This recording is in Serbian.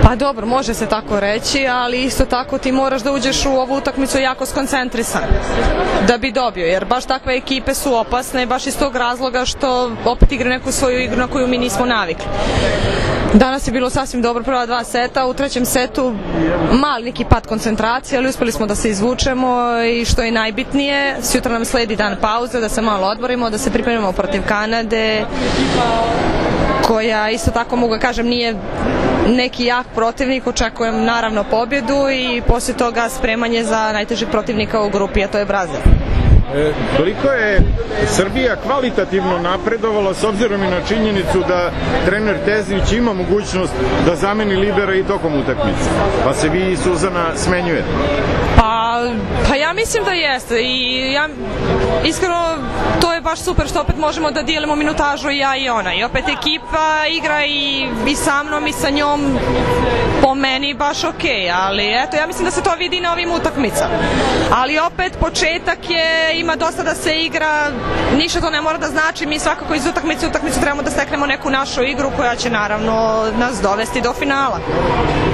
Pa dobro, može se tako reći, ali isto tako ti moraš da uđeš u ovu utakmicu jako skoncentrisan da bi dobio, jer baš takve ekipe su opasne, baš iz tog razloga što opet igra neku svoju igru na koju mi nismo navikli. Danas je bilo sasvim dobro prva dva seta, u trećem setu mali neki pad koncentracije, ali uspeli smo da se izvučemo i što je najbitnije, sutra nam sledi dan pauze, da se malo odmorimo, da se pripremimo protiv Kanade, koja isto tako mogu da kažem nije neki jak protivnik, očekujem naravno pobjedu i poslije toga spremanje za najtežeg protivnika u grupi, a to je Brazil. Koliko je Srbija kvalitativno napredovala s obzirom i na činjenicu da trener Tezić ima mogućnost da zameni lidera i tokom utakmice, pa se vi i Suzana smenjujete? Pa ja mislim da jeste i ja iskreno to je baš super što opet možemo da dijelimo minutažu i ja i ona i opet ekipa igra i sa mnom i sa njom po meni baš okej, ali eto ja mislim da se to vidi na ovim utakmicama, ali opet početak je, ima dosta da se igra, ništa to ne mora da znači, mi svakako iz utakmice u utakmicu trebamo da steknemo neku našu igru koja će naravno nas dovesti do finala.